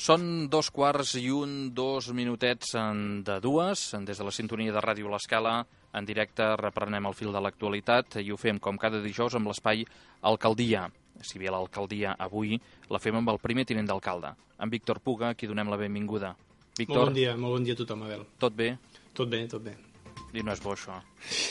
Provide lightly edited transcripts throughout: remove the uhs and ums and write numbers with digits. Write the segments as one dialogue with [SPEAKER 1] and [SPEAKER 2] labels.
[SPEAKER 1] Són 2:15, 2 minutets de dues. Des de la sintonia de Ràdio L'Escala, en directe reprenem el fil de l'actualitat i ho fem com cada dijous amb l'espai Alcaldia. Si bé l'alcaldia avui la fem amb el primer tinent d'alcalde, en Víctor Puga, a qui donem la benvinguda. Víctor,
[SPEAKER 2] molt bon dia a tothom, Abel.
[SPEAKER 1] Tot bé?
[SPEAKER 2] Tot bé, tot bé.
[SPEAKER 1] I no és bo, això.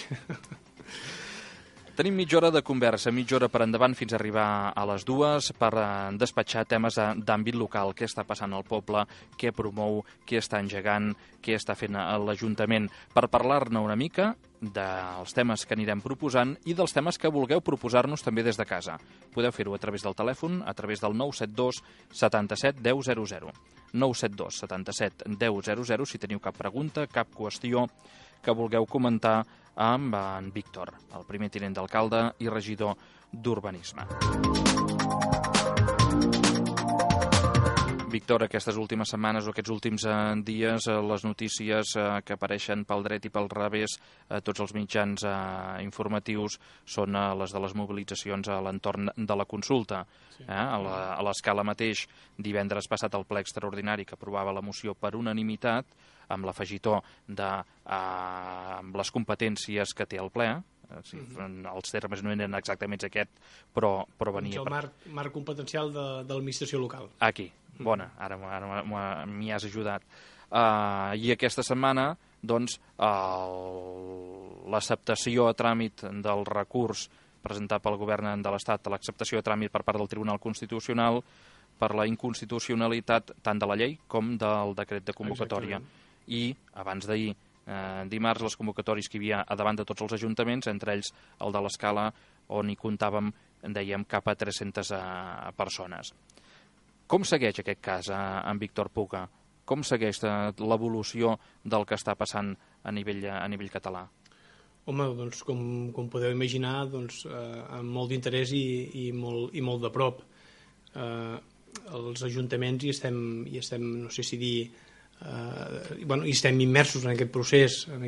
[SPEAKER 1] Tenim mitja hora de conversa, mitja hora per endavant fins a arribar a les 2 per despatxar temes d'àmbit local. Què està passant al poble, què promou, què està engegant, què està fent l'Ajuntament. Per parlar-ne una mica dels temes que anirem proposant i dels temes que vulgueu proposar-nos també des de casa. Podeu fer-ho a través del telèfon, a través del 972 77 10 00. 972 77 10 00 si teniu cap pregunta, cap qüestió que vulgueu comentar amb en Víctor, el primer tinent d'alcalde i regidor d'Urbanisme. Víctor, aquestes últimes setmanes o aquests últims dies, les notícies que apareixen pel dret i pel revés a tots els mitjans informatius són les de les mobilitzacions a l'entorn de la consulta. Sí. A l'Escala mateix, divendres passat el ple extraordinari que aprovava la moció per unanimitat, amb l'afegitó de les competències que té el ple. Els termes no eren exactament aquests, però venia...
[SPEAKER 2] El marc competencial de l'administració local.
[SPEAKER 1] Aquí, bona, ara m'hi has ajudat. I aquesta setmana, doncs, l'acceptació a tràmit del recurs presentat pel govern de l'Estat, l'acceptació a tràmit per part del Tribunal Constitucional per la inconstitucionalitat tant de la llei com del decret de convocatòria. Exactament. I abans d'ahir, dimarts, les convocatòries que hi havia a davant de tots els ajuntaments, entre ells el de l'Escala, on hi comptàvem, dèiem, cap a 300 persones. Com segueix aquest cas, en Víctor Puga? Com segueix l'evolució del que està passant a nivell català?
[SPEAKER 2] Home, doncs, com podeu imaginar, doncs, amb molt d'interès i molt de prop. Els ajuntaments hi estem, no sé si dir... i estem immersos en aquest procés, en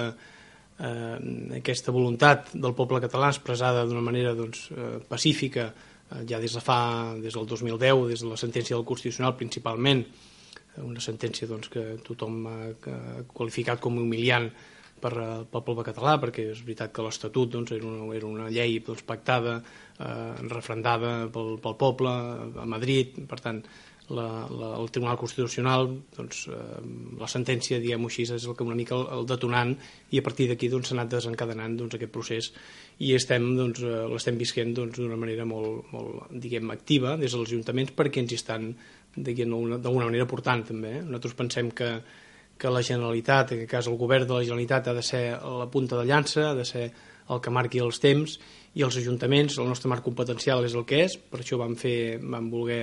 [SPEAKER 2] aquesta voluntat del poble català expressada d'una manera pacífica ja des del 2010, des de la sentència del Constitucional principalment, una sentència que tothom ha qualificat com humiliant pel poble català, perquè és veritat que l'Estatut era una llei pactada, referendada pel poble a Madrid. Per tant, el Tribunal Constitucional, la sentència, diguem-ho així, és una mica el detonant, i a partir d'aquí s'ha anat desencadenant aquest procés, i l'estem visquent d'una manera molt, diguem, activa des dels ajuntaments, perquè ens hi estan d'alguna manera portant també. Nosaltres pensem que la Generalitat, en aquest cas el govern de la Generalitat, ha de ser la punta de llança, ha de ser el que marqui els temps, i els ajuntaments, el nostre marc competencial és el que és. Per això vam voler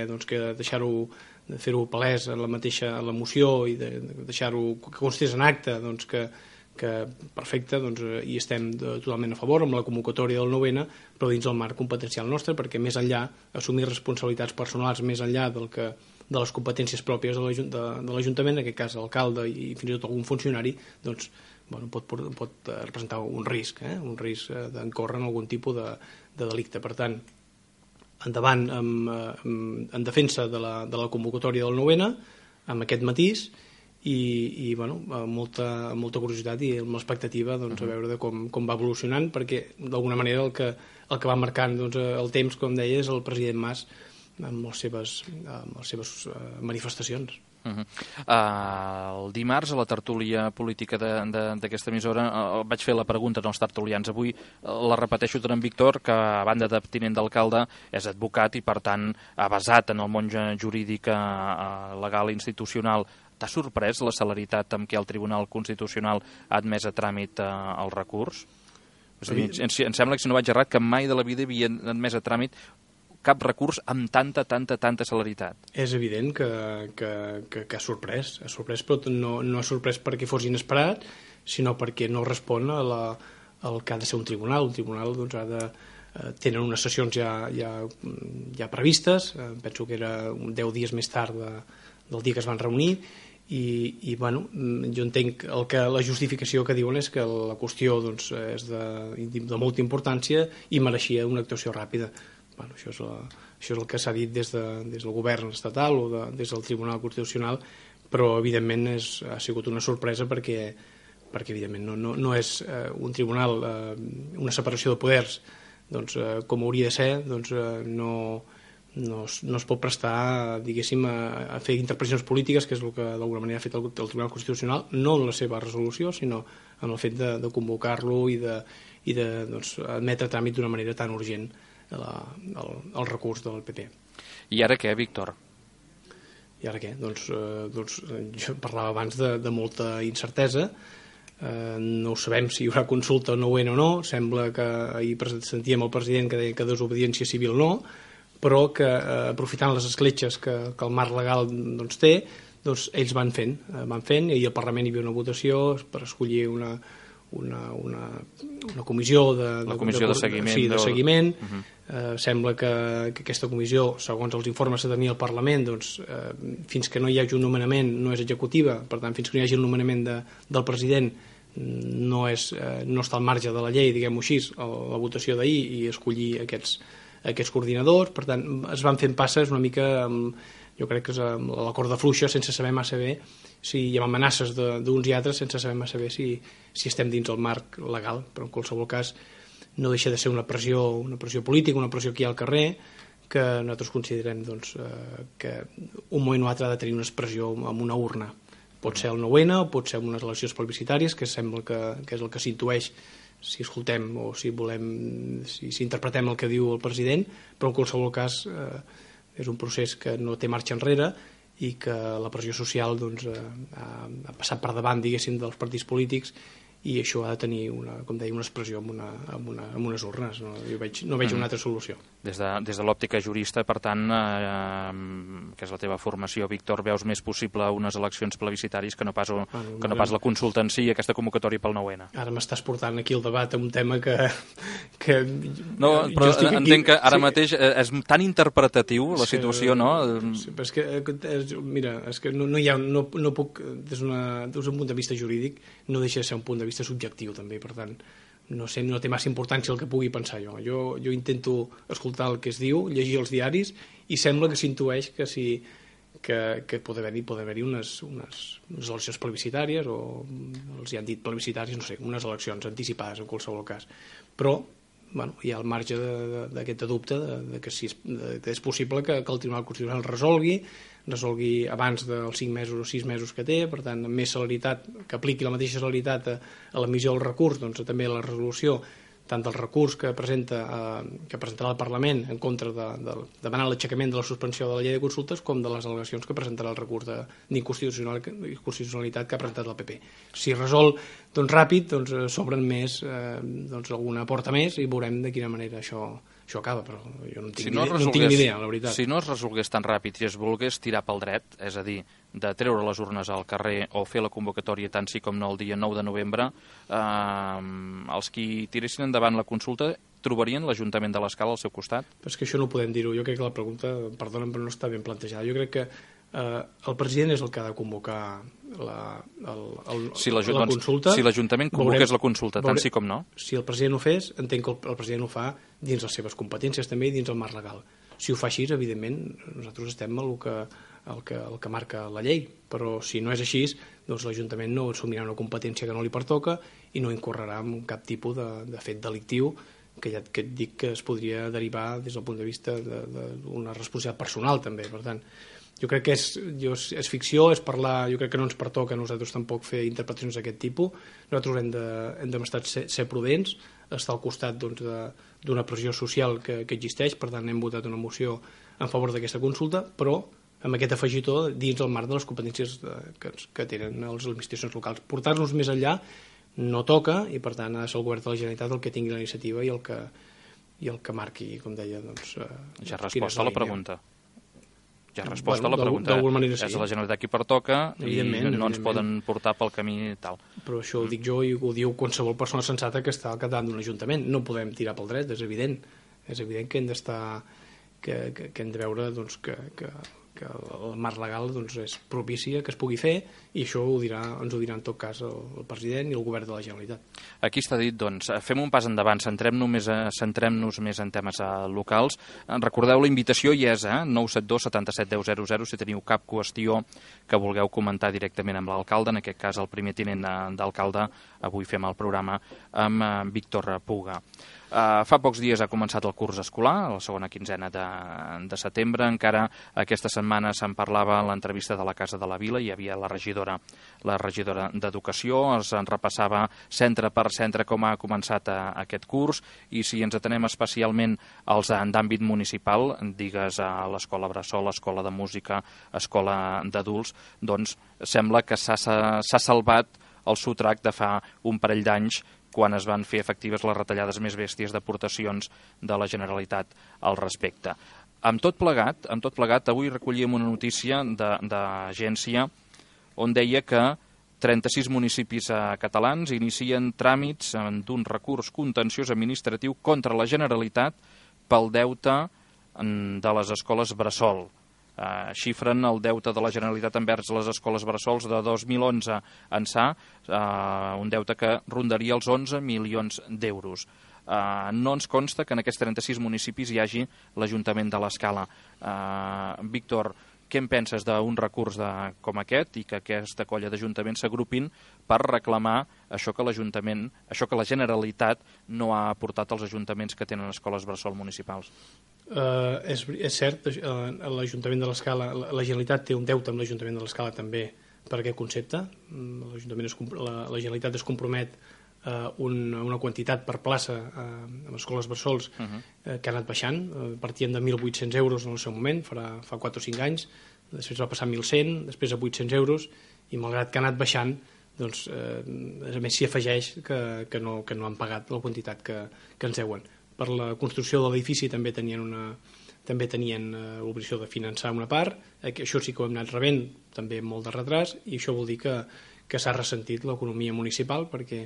[SPEAKER 2] fer-ho palès en la moció i deixar-ho que constés en acte, que perfecte, hi estem totalment a favor amb la convocatòria del 9N, però dins el marc competencial nostre, perquè més enllà, assumir responsabilitats personals més enllà de les competències pròpies de l'Ajuntament, en aquest cas l'alcalde i fins i tot algun funcionari, pot representar un risc d'encórrer en algun tipus de delicte. Per tant, endavant en defensa de la convocatòria del 9N, amb aquest matís, i amb molta curiositat i amb l'expectativa a veure com va evolucionant, perquè d'alguna manera el que va marcant el temps, com deia, és el president Mas amb les seves manifestacions.
[SPEAKER 1] El dimarts, a la tertúlia política d'aquesta emissora, vaig fer la pregunta als tertulians. Avui la repeteixo tant en Víctor, que a banda de tinent d'alcalde és advocat i per tant avesat en el món jurídic legal i institucional. T'ha sorprès la celeritat amb què el Tribunal Constitucional ha admès a tràmit el recurs? Em sembla que, si no vaig errat, que mai de la vida havia admès a tràmit cap recurs amb tanta celeritat. És
[SPEAKER 2] evident que ha sorprès, però no ha sorprès perquè fos inesperat, sinó perquè no respon al que ha de ser un tribunal. Un tribunal tenen unes sessions ja previstes, penso que era 10 dies més tard del dia que es van reunir, i jo entenc la justificació que diuen és que la qüestió és de molta importància i mereixia una actuació ràpida. bueno, això és el que s'ha dit des del govern estatal o des del Tribunal Constitucional, però evidentment ha sigut una sorpresa perquè evidentment no és un tribunal, una separació de poders doncs, com hauria de ser, doncs, no es pot prestar, diguéssim, a fer interpretacions polítiques, que és el que d'alguna manera ha fet el Tribunal Constitucional, no en la seva resolució, sinó en el fet de convocar-lo i de doncs, admetre tràmit d'una manera tan urgent el recurs del PP.
[SPEAKER 1] I ara què, Víctor?
[SPEAKER 2] I ara què? Doncs jo parlava abans de molta incertesa. No sabem si hi haurà consulta o no sembla que ahir sentíem el president que deia que desobediència civil no, però que aprofitant les escletxes que el marc legal doncs, té, doncs ells van fent i ahir al Parlament hi havia una votació per escollir una comissió de seguiment. Sembla que aquesta comissió, segons els informes que tenia el Parlament, doncs, fins que no hi hagi un nomenament no és executiva, per tant fins que no hi hagi un nomenament del president no està al marge de la llei, diguem-ho així, la votació d'ahir i escollir aquests coordinadors. Per tant, es van fent passes una mica, jo crec que és la corda fluixa, sense saber massa bé si hi ha amenaces d'uns i altres, sense saber massa bé si estem dins el marc legal, però en qualsevol cas no deixa de ser una pressió política, una pressió aquí al carrer, que nosaltres considerem doncs, que un moment o altre ha de tenir una expressió amb una urna. Pot ser el 9-N o pot ser unes eleccions plebiscitàries, que sembla que és el que s'intueix si escoltem o si interpretem el que diu el president, però en qualsevol cas és un procés que no té marxa enrere i que la pressió social doncs, ha passat per davant, diguéssim, dels partits polítics, i això ha de tenir una expressió amb unes urnes. No veig una altra solució.
[SPEAKER 1] Des de l'òptica jurista, per tant, que és la teva formació, Víctor, veus més possible unes eleccions plebiscitàries que no pas la consulta en si i aquesta convocatòria pel 9-N.
[SPEAKER 2] Ara m'estàs portant aquí el debat a un tema que
[SPEAKER 1] no, però entenc que ara mateix és tan interpretatiu la situació, no?
[SPEAKER 2] Sí, però és que, mira, és que no puc, des d'un punt de vista jurídic, no deixa de ser un punt de vista subjectiu també, per tant no té massa importància el que pugui pensar jo intento escoltar el que es diu, llegir els diaris i sembla que s'intueix que pot haver-hi unes eleccions plebiscitàries o els hi han dit plebiscitàries, no sé, unes eleccions anticipades en qualsevol cas, però hi ha el marge d'aquest dubte que és possible que el Tribunal Constitucional resolgui abans dels 5 mesos o 6 mesos que té, per tant, amb més celeritat, que apliqui la mateixa celeritat a l'emissió del recurs, doncs també a la resolució, tant del recurs que presentarà el Parlament en contra demanant l'aixecament de la suspensió de la llei de consultes, com de les al·legacions que presentarà el recurs d'inconstitucionalitat que ha presentat el PP. Si resol ràpid, s'obren més, alguna porta més i veurem de quina manera això acaba, però jo no en tinc ni idea, la veritat.
[SPEAKER 1] Si no es resolgués tan ràpid i es volgués tirar pel dret, és a dir, de treure les urnes al carrer o fer la convocatòria tant sí com no el dia 9 de novembre, els qui tiressin endavant la consulta trobarien l'Ajuntament de l'Escala al seu costat?
[SPEAKER 2] Però és que això no ho podem dir-ho. Jo crec que la pregunta, perdona'm, però no està ben plantejada. Jo crec que el president és el que ha de convocar la consulta.
[SPEAKER 1] Si l'Ajuntament convoqués la consulta, tant sí com no?
[SPEAKER 2] Si el president ho fes, entenc que el president ho fa dins les seves competències també i dins el marc legal. Si ho fa així, evidentment, nosaltres estem el que marca la llei, però si no és així, doncs l'Ajuntament no assumirà una competència que no li pertoca i no incorrerà en cap tipus de fet delictiu que ja et dic que es podria derivar des del punt de vista d'una responsabilitat personal també. Per tant, jo crec que és ficció, és parlar, jo crec que no ens pertoca a nosaltres tampoc fer interpretacions d'aquest tipus. Nosaltres hem d'estar ser prudents, estar al costat d'una pressió social que existeix, per tant hem votat una moció en favor d'aquesta consulta, però amb aquest afegitó dins el marc de les competències que tenen les administracions locals. Portar-nos més enllà no toca i per tant ha de ser el govern de la Generalitat el que tingui la iniciativa i el que marqui, com deia,
[SPEAKER 1] ja resposta a la pregunta. Ja resposta a la pregunta.
[SPEAKER 2] D'alguna manera sí.
[SPEAKER 1] És la Generalitat qui pertoca i no ens poden portar pel camí tal.
[SPEAKER 2] Però això ho dic jo i ho diu qualsevol persona sensata que està al capdavant d'un ajuntament. No podem tirar pel dret, és evident. És evident que hem d'estar que hem de veure que el marc legal doncs, és propici que es pugui fer, i això ens ho dirà en tot cas el president i el govern de la Generalitat.
[SPEAKER 1] Aquí està dit, doncs, fem un pas endavant, centrem-nos més en temes locals. Recordeu, la invitació hi és, 972 77 10 00, si teniu cap qüestió que vulgueu comentar directament amb l'alcalde, en aquest cas el primer tinent d'alcalde. Avui fem el programa amb Víctor Puga. Fa pocs dies ha començat el curs escolar, la segona quinzena de setembre. Encara aquesta setmana se'n parlava en l'entrevista de la Casa de la Vila, hi havia la regidora d'Educació, es repassava centre per centre com ha començat aquest curs, i si ens atenem especialment als d'àmbit municipal, digues a l'escola Bressol, escola de música, escola d'adults, doncs sembla que s'ha salvat el sotrac de fa un parell d'anys, quan es van fer efectives les retallades més bèsties d'aportacions de la Generalitat al respecte. Amb tot plegat, avui recollíem una notícia d'agència on deia que 36 municipis catalans inicien tràmits d'un recurs contenciós administratiu contra la Generalitat pel deute de les escoles bressol. Xifren el deute de la Generalitat envers les escoles bressols de 2011 ençà, un deute que rondaria els 11 milions d'euros. No ens consta que en aquests 36 municipis hi hagi l'Ajuntament de l'Escala. Víctor, què en penses d'un recurs com aquest i que aquesta colla d'ajuntaments s'agrupin per reclamar això que la Generalitat no ha aportat als ajuntaments que tenen escoles bressol municipals?
[SPEAKER 2] És cert, l'Ajuntament de l'Escala, la Generalitat té un deute amb l'Ajuntament de l'Escala també per aquest concepte. La Generalitat es compromet una quantitat per plaça amb escoles bressols que ha anat baixant. Partien de 1.800 euros en el seu moment, fa 4 o 5 anys, després va passar a 1.100, després a 800 euros, i malgrat que ha anat baixant, doncs, a més s'hi afegeix que no han pagat la quantitat que ens deuen. Per la construcció de l'edifici també tenien l'obligació de finançar una part, això sí que ho hem anat rebent també amb molt de retras, i això vol dir que s'ha ressentit l'economia municipal, perquè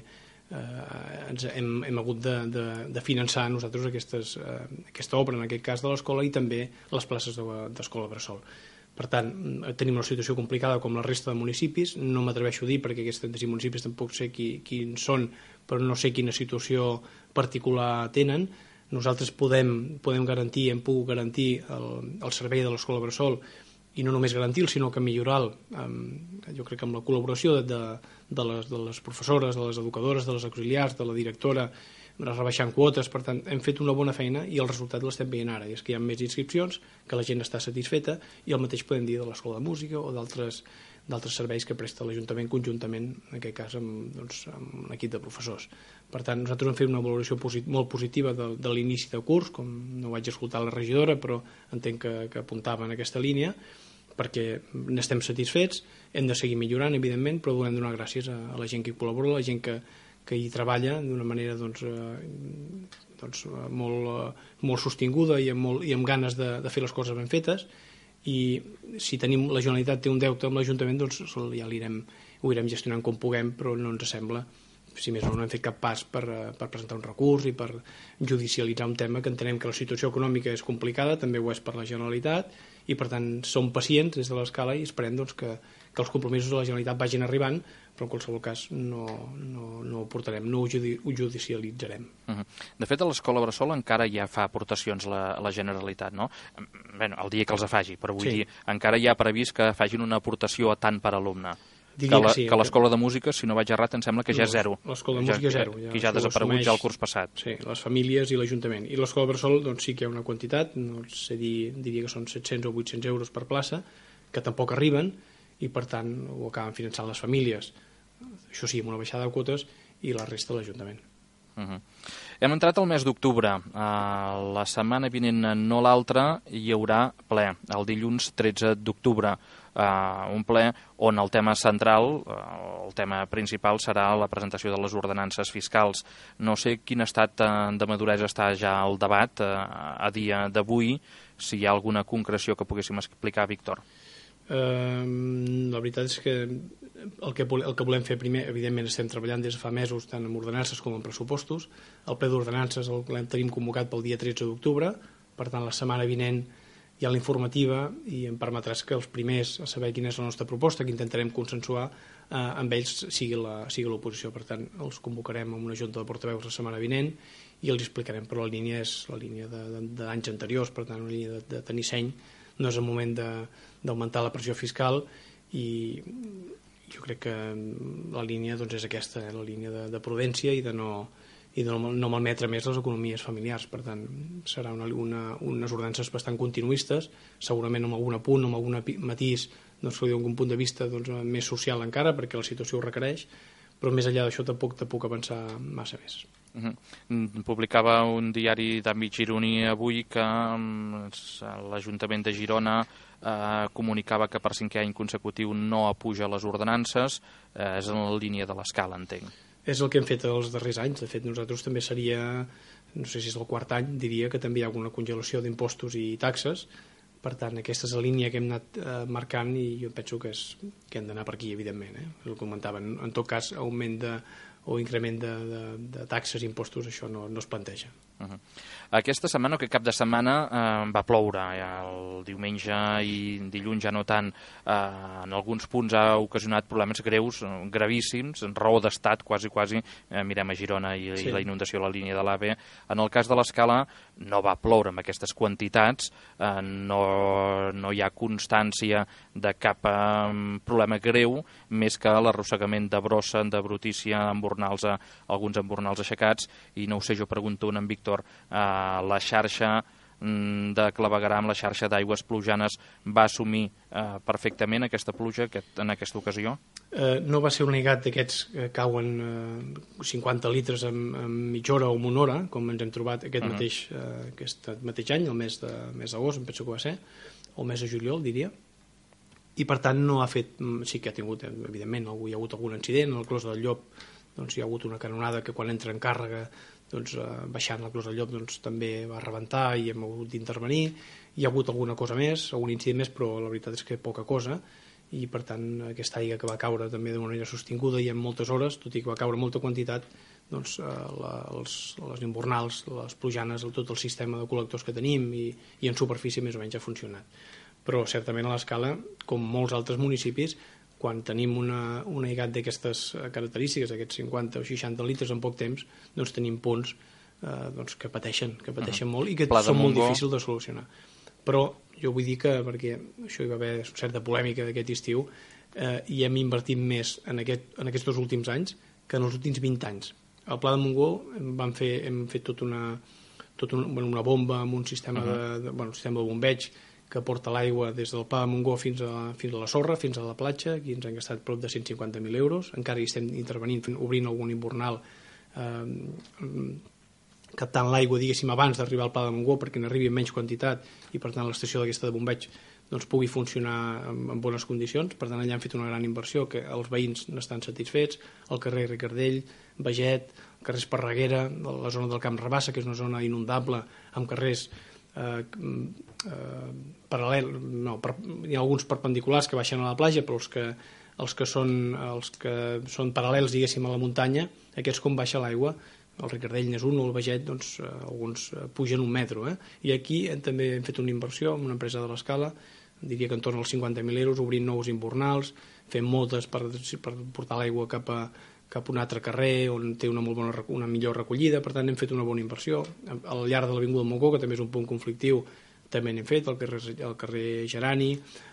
[SPEAKER 2] hem hagut de finançar nosaltres aquesta obra, en aquest cas de l'escola, i també les places d'escola bressol. Per tant, tenim una situació complicada com la resta de municipis. No m'atreveixo a dir, perquè aquests 36 municipis tampoc sé quins són, però no sé quina situació particular tenen. Nosaltres podem garantir, hem pogut garantir el servei de l'escola bressol, i no només garantir-lo, sinó que millorar-lo, jo crec que amb la col·laboració de les professores, de les educadores, de les auxiliars, de la directora, rebaixant quotes. Per tant, hem fet una bona feina i el resultat l'estem veient ara, i és que hi ha més inscripcions, que la gent està satisfeta, i el mateix podem dir de l'escola de música o d'altres serveis que presta l'Ajuntament conjuntament, en aquest cas amb l'equip de professors. Per tant, nosaltres hem fet una valoració molt positiva de l'inici de curs, com no vaig escoltar la regidora, però entenc que apuntava en aquesta línia, perquè n'estem satisfets. Hem de seguir millorant, evidentment, però volem donar gràcies a la gent que hi col·labora, a la gent que hi treballa d'una manera molt sostinguda i amb ganes de fer les coses ben fetes. I si la Generalitat té un deute amb l'Ajuntament, doncs ja ho irem gestionant com puguem, però no ens sembla, si més no hem fet cap pas per presentar un recurs i per judicialitzar un tema que entenem que la situació econòmica és complicada, també ho és per la Generalitat, i per tant som pacients des de l'Escala i esperem que els compromisos de la Generalitat vagin arribant, però en qualsevol cas no ho portarem, no ho judicialitzarem.
[SPEAKER 1] De fet, a l'escola bressol encara ja fa aportacions la Generalitat, no? Bé, el dia que els faci, però vull dir, encara hi ha previst que facin una aportació a tant per alumne. Que l'escola de música, si no vaig errat, em sembla que ja és zero.
[SPEAKER 2] L'escola de música és zero.
[SPEAKER 1] Que ja ha desaparegut ja el curs passat.
[SPEAKER 2] Sí, les famílies i l'Ajuntament. I l'escola bressol, doncs sí que hi ha una quantitat, no sé dir, diria que són 700 o 800 euros per plaça, que tampoc arriben, i per tant ho acaben finançant les famílies. Això sí, amb una baixada de quotes, i la resta l'Ajuntament.
[SPEAKER 1] Hem entrat al mes d'octubre. La setmana vinent, no l'altra, hi haurà ple, el dilluns 13 d'octubre. Un ple on el tema central, el tema principal, serà la presentació de les ordenances fiscals. No sé quin estat de maduresa està ja el debat a dia d'avui, si hi ha alguna concreció que poguéssim explicar, Víctor.
[SPEAKER 2] La veritat és que el que volem fer primer, evidentment estem treballant des de fa mesos tant amb ordenances com amb pressupostos. El ple d'ordenances el tenim convocat pel dia 13 d'octubre, per tant la setmana vinent hi ha la informativa i em permetràs que els primers a saber quina és la nostra proposta, que intentarem consensuar amb ells sigui l'oposició. Per tant, els convocarem a una junta de portaveus la setmana vinent i els explicarem, però la línia és la línia d'anys anteriors, per tant, una línia de tenir seny, no és el moment d'augmentar la pressió fiscal i jo crec que la línia és aquesta, la línia de prudència i de no malmetre més les economies familiars. Per tant, serà unes ordenances bastant continuistes, segurament amb algun apunt, amb algun matís, que d'un punt de vista més social encara, perquè la situació ho requereix, però més enllà d'això tampoc puc avançar massa més.
[SPEAKER 1] Publicava un diari d'àmbit gironí avui que l'Ajuntament de Girona comunicava que per 5è any consecutiu no apuja les ordenances. És en la línia de l'escala, entenc.
[SPEAKER 2] És el que hem fet els darrers anys. De fet, nosaltres també seria, no sé si és el 4è any, diria que també hi ha alguna congelació d'impostos i taxes. Per tant, aquesta és la línia que hem anat marcant i jo penso que hem d'anar per aquí, evidentment. El comentava, en tot cas, augment o increment de taxes i impostos, això no es planteja.
[SPEAKER 1] Aquesta setmana, aquest cap de setmana, va ploure. El diumenge i dilluns ja no tant. En alguns punts ha ocasionat problemes greus, gravíssims, en raó d'estat, quasi. Mirem a Girona i la inundació a la línia de l'AVE. En el cas de l'Escala no va ploure amb aquestes quantitats, no hi ha constància de cap problema greu, més que l'arrossegament de brossa, de brutícia, alguns embornals aixecats, i no ho sé, jo pregunto a en Víctor, la xarxa de clavegueram, la xarxa d'aigües plujanes, va assumir perfectament aquesta pluja en aquesta ocasió?
[SPEAKER 2] No va ser un negat d'aquests que cauen 50 litres en mitja hora o en una hora, com ens hem trobat aquest mateix any, el mes d'agost, em penso que va ser, o el mes de juliol, diria, i per tant no ha fet, sí que ha tingut, evidentment, hi ha hagut algun incident, al Clos del Llop hi ha hagut una canonada que quan entra en càrrega baixant la Clos del Llop també va rebentar i hem hagut d'intervenir. Hi ha hagut alguna cosa més, algun incident més, però la veritat és que poca cosa, i per tant aquesta aigua que va caure també d'una manera sostinguda i en moltes hores, tot i que va caure molta quantitat, les imbornals, les plujanes, tot el sistema de col·lectors que tenim i en superfície més o menys ha funcionat. Però certament a l'Escala, com molts altres municipis, quan tenim una aiguat d'aquestes característiques, aquests 50 o 60 litres en poc temps, tenim punts que pateixen molt i que són molt difícils de solucionar. Però jo vull dir que, perquè això hi va haver certa polèmica d'aquest estiu, i hem invertit més en aquests 2 últims anys que en els últims 20 anys. Al Pla de Montgó hem fet tota una bomba amb un sistema de bombeig que porta l'aigua des del Pla de Montgó fins a la sorra, fins a la platja. Aquí ens han gastat prop de 150.000 euros. Encara hi estem intervenint, obrint algun imbornal, captant l'aigua, diguéssim, abans d'arribar al Pla de Montgó perquè n'arribi en menys quantitat i, per tant, l'estació d'aquesta de bombeig pugui funcionar en bones condicions. Per tant, allà han fet una gran inversió que els veïns n'estan satisfets. El carrer Ricardell, Baget, el carrer Esparreguera, la zona del Camp Rabassa, que és una zona inundable, amb carrers hi ha alguns perpendiculars que baixen a la platja, però els que són paral·lels, diguéssim, a la muntanya, aquests com baixa l'aigua, el Ricardell n'és un, o el Baget, alguns pugen 1 metre. I aquí també hem fet una inversió amb una empresa de l'Escala, diria que en torn als 50.000 euros, obrint nous imbornals, fent moltes per portar l'aigua cap a un altre carrer on té una millor recollida. Per tant, hem fet una bona inversió. Al llarg de l'avinguda del Montgó, que també és un punt conflictiu, també n'hem fet, el carrer Gerani,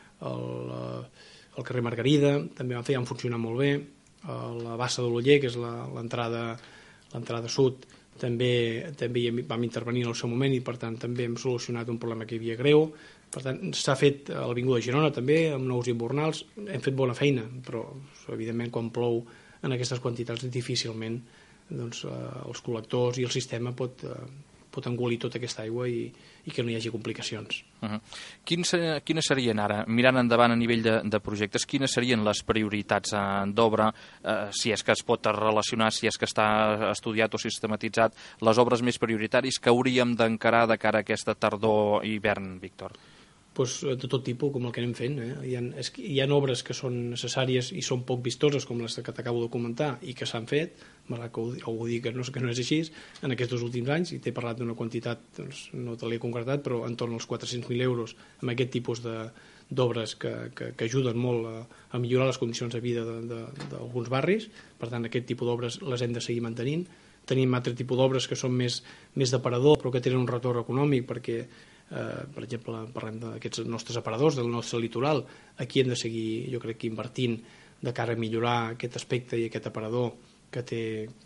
[SPEAKER 2] el carrer Margarida, també han funcionat molt bé. La Bassa de l'Oller, que és l'entrada sud, també hi vam intervenir en el seu moment i, per tant, també hem solucionat un problema que hi havia greu. Per tant, s'ha fet a l'avinguda de Girona també, amb nous imbornals. Hem fet bona feina, però, evidentment, quan plou en aquestes quantitats difícilment els col·lectors i el sistema pot engolir tota aquesta aigua i que no hi hagi complicacions.
[SPEAKER 1] Quines serien ara, mirant endavant a nivell de projectes, quines serien les prioritats d'obra, si és que es pot relacionar, si és que està estudiat o sistematitzat, les obres més prioritàries que hauríem d'encarar de cara a aquesta tardor i hivern, Víctor?
[SPEAKER 2] de tot tipus, com el que anem fent. Hi ha obres que són necessàries i són poc vistoses, com les que t'acabo de comentar, i que s'han fet, malgrat que algú digui que no és així, en aquests 2 últims anys, i t'he parlat d'una quantitat, doncs, no te l'he concretat, però entorn als 400.000 euros amb aquest tipus d'obres que ajuden molt a millorar les condicions de vida d'alguns barris. Per tant, aquest tipus d'obres les hem de seguir mantenint. Tenim altre tipus d'obres que són més d'aparador, però que tenen un retorn econòmic, perquè per exemple, parlem d'aquests nostres aparadors del nostre litoral. Aquí hem de seguir, jo crec, que invertint de cara a millorar aquest aspecte i aquest aparador que té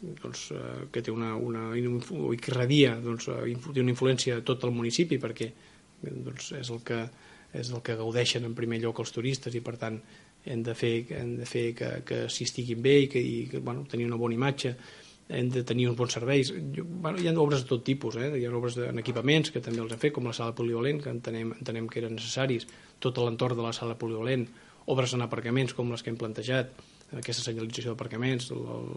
[SPEAKER 2] una que irradia, té una influència a tot el municipi, perquè és el que gaudeixen en primer lloc els turistes, i per tant hem de fer que s'hi estiguin bé i tenir una bona imatge. Hem de tenir uns bons serveis. Hi ha obres de tot tipus, hi ha obres en equipaments que també els hem fet, com la sala polivalent, que entenem que eren necessaris, tot l'entorn de la sala polivalent, obres en aparcaments com les que hem plantejat, aquesta senyalització d'aparcaments,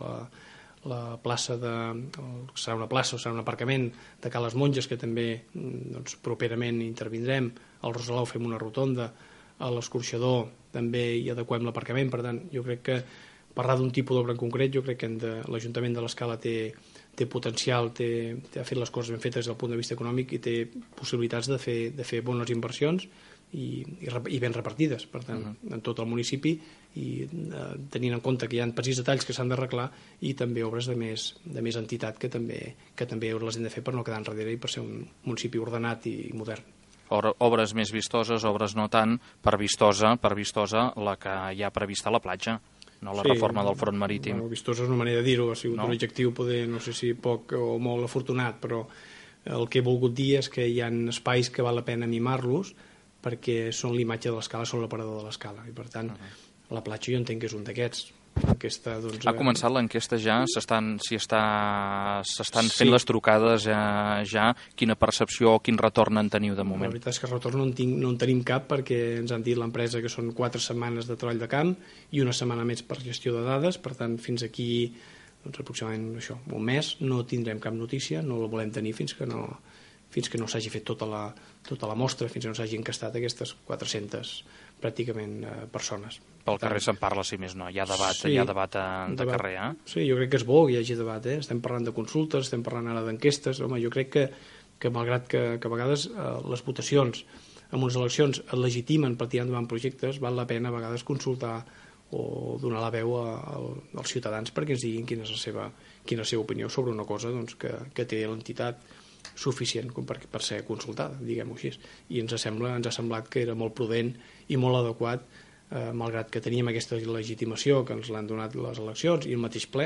[SPEAKER 2] la plaça serà una plaça o serà un aparcament de Ca les Monges, que també properament intervindrem. Al Rosalau fem una rotonda, a l'Escorxador també hi adequem l'aparcament. Per tant, jo crec que parlar d'un tipus d'obra en concret, jo crec que l'Ajuntament de l'Escala té potencial, ha fet les coses ben fetes des del punt de vista econòmic i té possibilitats de fer bones inversions i ben repartides, per tant, en tot el municipi, i tenint en compte que hi ha petits detalls que s'han d'arreglar i també obres de més entitat que també les hem de fer per no quedar enrere i per ser un municipi ordenat i modern.
[SPEAKER 1] Obres més vistoses, obres no tant, per vistosa la que hi ha prevista a la platja, no la reforma del front marítim.
[SPEAKER 2] Vistosa és una manera de dir-ho, ha sigut un adjectiu poder, no sé si poc o molt afortunat, però el que he volgut dir és que hi ha espais que val la pena mimar-los perquè són l'imatge de l'Escala, són l'aparador de l'Escala, i per tant la platja jo entenc que és un d'aquests.
[SPEAKER 1] Ha començat l'enquesta ja? S'estan fent les trucades ja? Quina percepció o quin retorn en teniu de moment?
[SPEAKER 2] La veritat és que retorn no en tenim cap, perquè ens han dit l'empresa que són 4 setmanes de treball de camp i una setmana més per gestió de dades. Per tant, fins aquí aproximadament un mes no tindrem cap notícia, no la volem tenir fins que no s'hagi fet tota la mostra, fins que no s'hagi encastat aquestes 400 pràcticament persones.
[SPEAKER 1] Pel carrer se'n parla, si més no, hi ha debat de carrer,
[SPEAKER 2] Sí, jo crec que és bo que hi hagi debat, estem parlant de consultes, estem parlant ara d'enquestes. Home, jo crec que malgrat que a vegades les votacions en unes eleccions et legitimen per tirar endavant projectes, val la pena a vegades consultar o donar la veu als ciutadans perquè ens diguin quina és la seva opinió sobre una cosa que té l'entitat suficient per ser consultada, diguem-ho així. I ens ha semblat que era molt prudent i molt adequat, malgrat que teníem aquesta legitimació que ens l'han donat les eleccions i el mateix ple,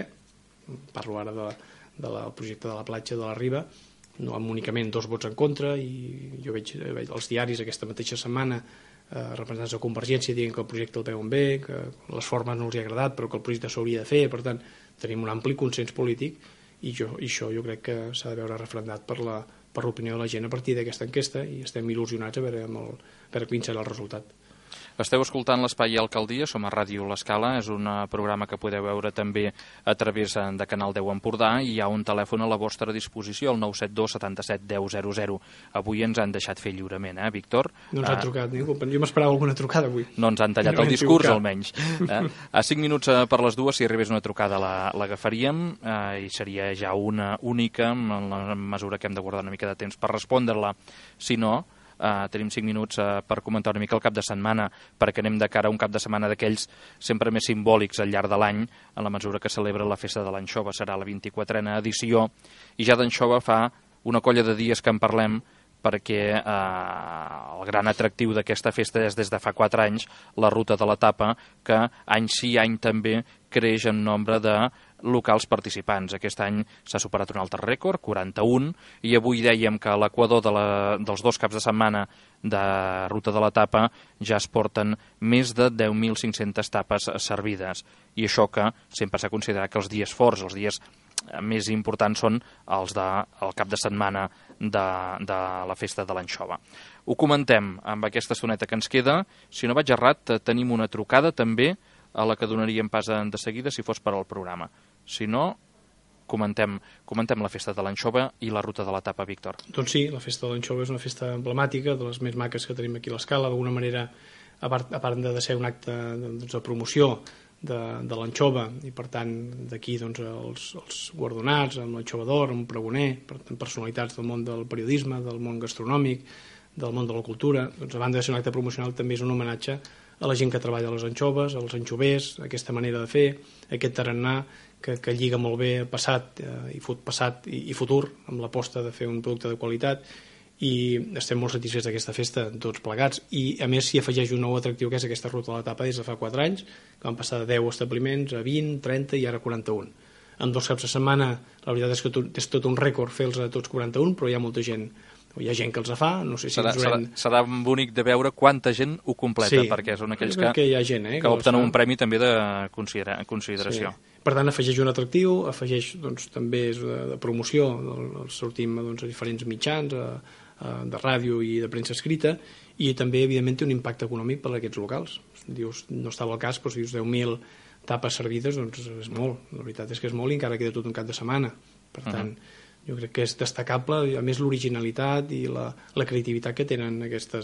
[SPEAKER 2] parlo ara del projecte de la platja de la Riba, no amb únicament 2 vots en contra, i jo veig als diaris aquesta mateixa setmana representants de Convergència dient que el projecte el veuen bé, que les formes no els ha agradat però que el projecte s'hauria de fer. Per tant, tenim un ampli consens polític i això jo crec que s'ha de veure refrendat per l'opinió de la gent a partir d'aquesta enquesta, i estem il·lusionats a veure quin serà el resultat.
[SPEAKER 1] Esteu escoltant l'Espai Alcaldia, som a Ràdio L'Escala, és un programa que podeu veure també a través de Canal 10 Empordà, i hi ha un telèfon a la vostra disposició, el 972 77 10 00. Avui ens han deixat fer lliurement, Víctor?
[SPEAKER 2] No ens ha trucat ningú, jo m'esperava alguna trucada avui.
[SPEAKER 1] No ens han tallat el discurs, almenys. A 5 minuts per les 2, si arribés una trucada l'agafaríem, i seria ja una única, en la mesura que hem de guardar una mica de temps per respondre-la. Si no, tenim 5 minuts per comentar una mica el cap de setmana, perquè anem de cara a un cap de setmana d'aquells sempre més simbòlics al llarg de l'any, en la mesura que celebra la festa de l'anxova. Serà la 24a edició, i ja d'anxova fa una colla de dies que en parlem, perquè el gran atractiu d'aquesta festa és des de fa 4 anys la ruta de la tapa, que any sí any també creix en nombre de locals participants. Aquest any s'ha superat un altre rècord, 41, i avui dèiem que a l'equador dels 2 caps de setmana de ruta de la tapa ja es porten més de 10.500 tapes servides, i això que sempre s'ha considerat que els dies forts, els dies més importants, són els del cap de setmana de la festa de l'anxova. Ho comentem amb aquesta estoneta que ens queda. Si no vaig errat, tenim una trucada també a la que donaríem pas de seguida si fos per al programa. Si no, comentem la festa de l'anxova i la ruta de la tapa, Víctor.
[SPEAKER 2] Doncs sí, la festa de l'anxova és una festa emblemàtica, de les més maques que tenim aquí a l'Escala. D'alguna manera, a part de ser un acte de promoció de l'anxova, i per tant d'aquí els guardonats amb l'anxova d'or, amb pregoner, per tant personalitats del món del periodisme, del món gastronòmic, del món de la cultura, doncs a banda de ser un acte promocional també és un homenatge a la gent que treballa a les anxoves, als anxovers, aquesta manera de fer, aquest tarannà que lliga molt bé passat i futur amb l'aposta de fer un producte de qualitat, i estem molt satisfets d'aquesta festa tots plegats, i a més s'hi afegeix un nou atractiu que és aquesta ruta de la tapa des de fa 4 anys, que van passar de 10 establiments a 20, 30 i ara 41. En 2 caps de setmana la veritat és que és tot un rècord fer-los a tots 41, però hi ha molta gent, hi ha gent que els fa, no sé si
[SPEAKER 1] serà bonic de veure quanta gent ho completa, perquè són aquells que
[SPEAKER 2] hi ha gent,
[SPEAKER 1] que opten un premi també de consideració.
[SPEAKER 2] Sí. Per tant, afegeix un atractiu, afegeix també és de promoció, sortim a diferents mitjans, de ràdio i de premsa escrita, i també evidentment té un impacte econòmic per a aquests locals. Dius, no estava al cas, però si dius 10.000 tapes servides, doncs és molt, la veritat és que és molt, i encara queda tot un cap de setmana. Per tant, jo crec que és destacable, a més l'originalitat i la creativitat que tenen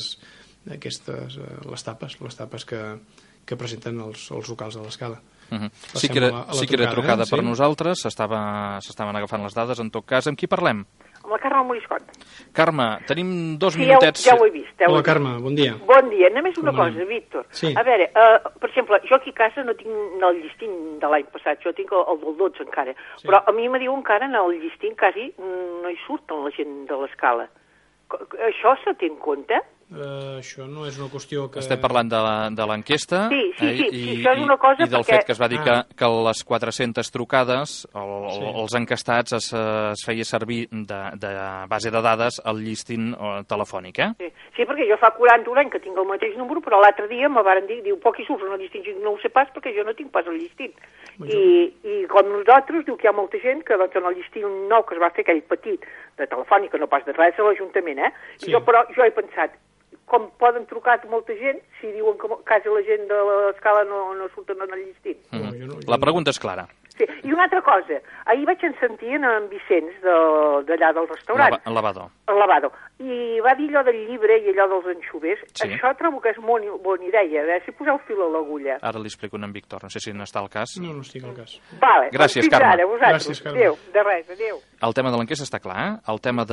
[SPEAKER 2] les tapes que presenten els locals de l'Escala.
[SPEAKER 1] Sí que era trucada per nosaltres, s'estaven agafant les dades. En tot cas, amb qui parlem?
[SPEAKER 3] Amb la Carme Moriscot.
[SPEAKER 1] Carme, tenim 2 minutets.
[SPEAKER 3] Ja ho he vist.
[SPEAKER 2] Hola, Carme, bon dia.
[SPEAKER 3] Bon dia. Només una cosa, Víctor.
[SPEAKER 2] Sí.
[SPEAKER 3] A veure, per exemple, jo aquí a casa no tinc el llistí de l'any passat, jo tinc el del 12 encara, sí. Però a mi me diuen que ara en el llistí quasi no hi surten la gent de l'Escala. Això se té en compte?
[SPEAKER 2] Això no és una qüestió que...
[SPEAKER 1] Estem parlant de l'enquesta
[SPEAKER 3] sí, això és una cosa
[SPEAKER 1] i del fet que es va dir que les 400 trucades, els encastats es feia servir de base de dades al llistint telefònic,
[SPEAKER 3] Sí, perquè jo fa 41 anys que tinc el mateix número, però l'altre dia me varen dir, poc hi surts en el llistint, no ho sé pas perquè jo no tinc pas el llistint. I com nosaltres, diu que hi ha molta gent que en el llistint nou que es va fer aquell petit de telefònica, no pas de res, a l'Ajuntament, Sí. Però jo he pensat, com poden trucar molta gent si diuen que quasi la gent de l'Escala no surten en el llistint?
[SPEAKER 1] La pregunta és clara.
[SPEAKER 3] Sí, i una altra cosa, ahir vaig sentir en Vicenç d'allà del restaurant.
[SPEAKER 1] El lavador.
[SPEAKER 3] El lavador. I va dir allò del llibre i allò dels anxovers. Sí. Això trobo que és molt bona idea, si poseu fil a l'agulla.
[SPEAKER 1] Ara li explico a en Víctor, no sé si n'està al cas.
[SPEAKER 2] No estic al cas.
[SPEAKER 3] Vale,
[SPEAKER 1] gràcies, Carme.
[SPEAKER 3] Ara, vosaltres.
[SPEAKER 2] Gràcies, Carme.
[SPEAKER 3] Adéu, de res, adéu.
[SPEAKER 1] El tema de l'enquesta està clar, El tema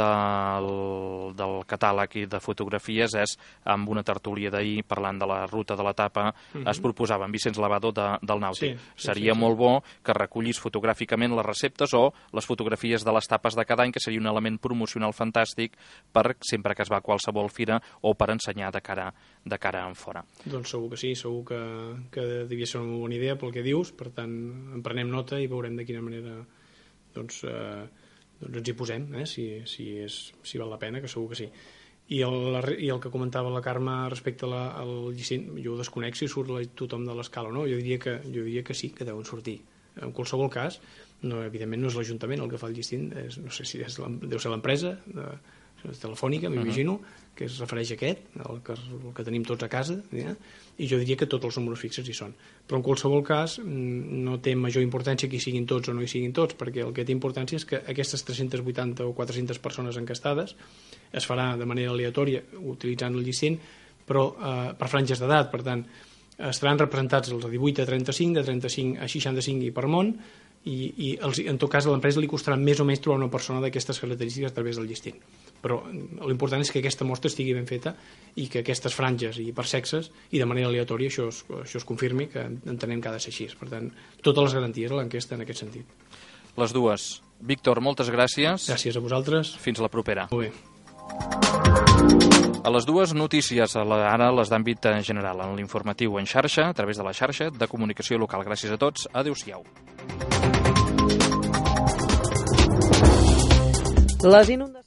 [SPEAKER 1] del catàleg i de fotografies és amb una tertúlia d'ahir parlant de la ruta de la tapa, es proposava en Vicenç Lavador del Nàutic. Seria molt bo que recollís fotogràficament les receptes o les fotografies de les tapes de cada any, que seria un element promocional fantàstic per sempre que es va a qualsevol fira o per ensenyar de cara en fora.
[SPEAKER 2] Doncs segur que sí, segur que devia ser una bona idea pel que dius, per tant en prenem nota i veurem de quina manera doncs ens hi posem, si val la pena, que segur que sí. I el que comentava la Carme respecte al llicent, jo ho desconec si surt tothom de l'Escala o no, jo diria que sí, que deuen sortir. En qualsevol cas, evidentment no és l'Ajuntament el que fa el llistint, no sé si deu ser l'empresa telefònica, m'imagino, que es refereix a aquest, el que tenim tots a casa, i jo diria que tots els números fixes hi són. Però en qualsevol cas no té major importància que hi siguin tots o no hi siguin tots, perquè el que té importància és que aquestes 380 o 400 persones encastades es farà de manera aleatòria utilitzant el llicent, però per franges d'edat, per tant, estaran representats els de 18 a 35, de 35 a 65 i per món, i en tot cas a l'empresa li costarà més o menys trobar una persona d'aquestes característiques a través del llistint. Però l'important és que aquesta mostra estigui ben feta i que aquestes franges i per sexes i de manera aleatòria això es confirmi, que entenem que ha de ser així. Per tant, totes les garanties a l'enquesta en aquest sentit.
[SPEAKER 1] Les dues. Víctor, moltes gràcies.
[SPEAKER 2] Gràcies a vosaltres.
[SPEAKER 1] Fins la propera.
[SPEAKER 2] Molt bé.
[SPEAKER 1] A les dues notícies, ara les d'àmbit general, en l'informatiu en xarxa, a través de la xarxa de comunicació local. Gràcies a tots. Adéu-siau.
[SPEAKER 4] Les inundacions